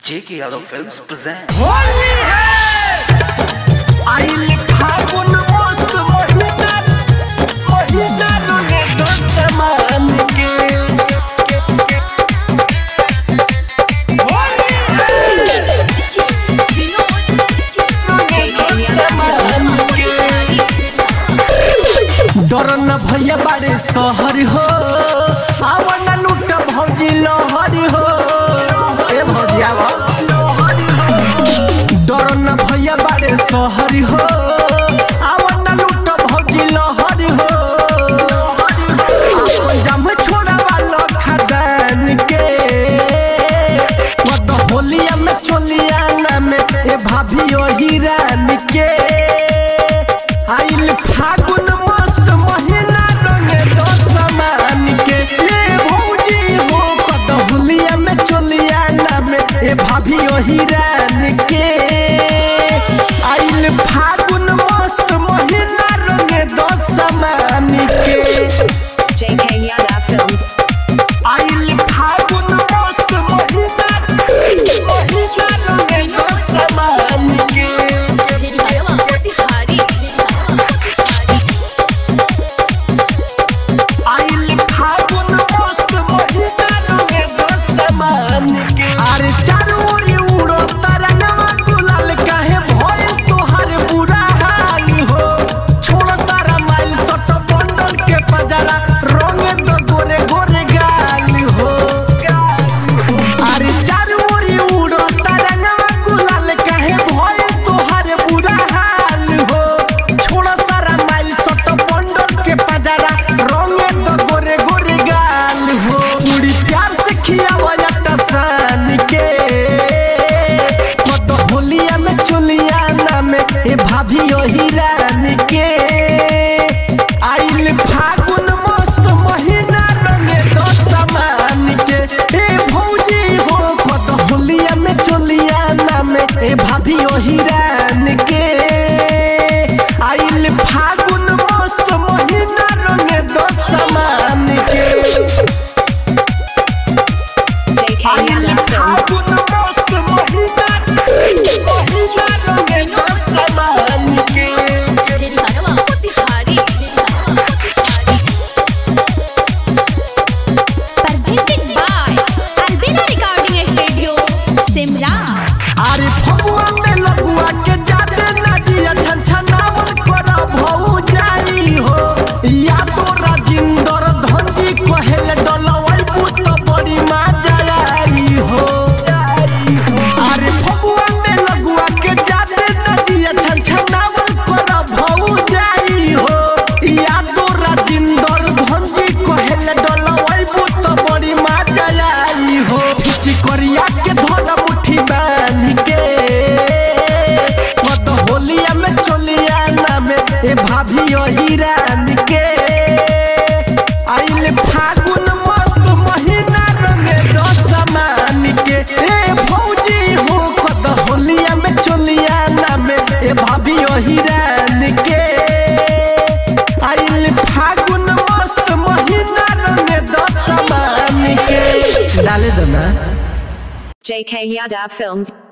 JK Yadav Films present Holi है आइल फागुन मस्त महीना रोने दो समान के होली है डर न भैया बारे शहर हो आवन लूट भौजी लहर हो ए भौजिया डर न भैया बारे शहर हो आवन लूट भौजी लहर हो जम छोड़ा वाला खदान के मत होलिया में चोलिया ना में ए भाभी ओ हीरान के आइल फागुन मस्त महीना रंगे दो समान के ये भौजी हो कद होलिया में चोलिया ना में ए भाभी ओ हीरान के आइल फागुन मस्त महीना रंगे दो समान के JK Yadav Films. आइल फागुन मस्त महीना रंगे दो समान के आइल फागुन मस्त महीना रंगे दो समान के अरे चारों ओर उड़ो तरंगवा गुलाल काहे भइल तोहर बुरा हाल हो छोड़ सारा माइल सट बंडल के पजरा रंग दो गोरे गोरे गाल हो अरे चारों ओर उड़ो तरंगवा गुलाल काहे भइल तोहर बुरा हाल हो छोड़ सारा माइल सट बंडल के पजरा रंग दो गोरे गोरे गाल हो पूरी प्यार से खियावला टसान के मत होलिया में चोलिया ना में ए भाभी ओ हीरान के आइल फागुन मस्त महीना रंगे दो समान के ए भौजी हो कद होलिया में चोलिया ना में ए भाभी ओ हीरान के आइल फागुन मस्त महीना रंगे दो समान के JK आइल Yadav Films. फागुन मस्त महीना रंगे दो समान के Presented by Albina Recording Studio, Simra. अरे फगुआ में लगुआ के जाते नदिया छनछनावल कर भौ जाई हो या तो राजिंदर धनजी कहेल डलवई पुत बड़ी मजा आई हो अरे फगुआ में लगुआ के जाते नदिया छनछनावल कर भौ जाई हो या तो राजिंदर धनजी कहेल डलवई पुत बड़ी मजा आई हो खिची करिया के धर मुट्ठी बांध के मत होलिया में चोलिया ना में ए भाभी ओ हीरान के आइल फागुन मस्त महीना रंगे दो समान के ए भौजी हो कद होलिया में चोलिया ना में ए भाभी ओ हीरान के आइल फागुन मस्त महीना रंगे दो समान के डाले दो ना JK Yadav Films.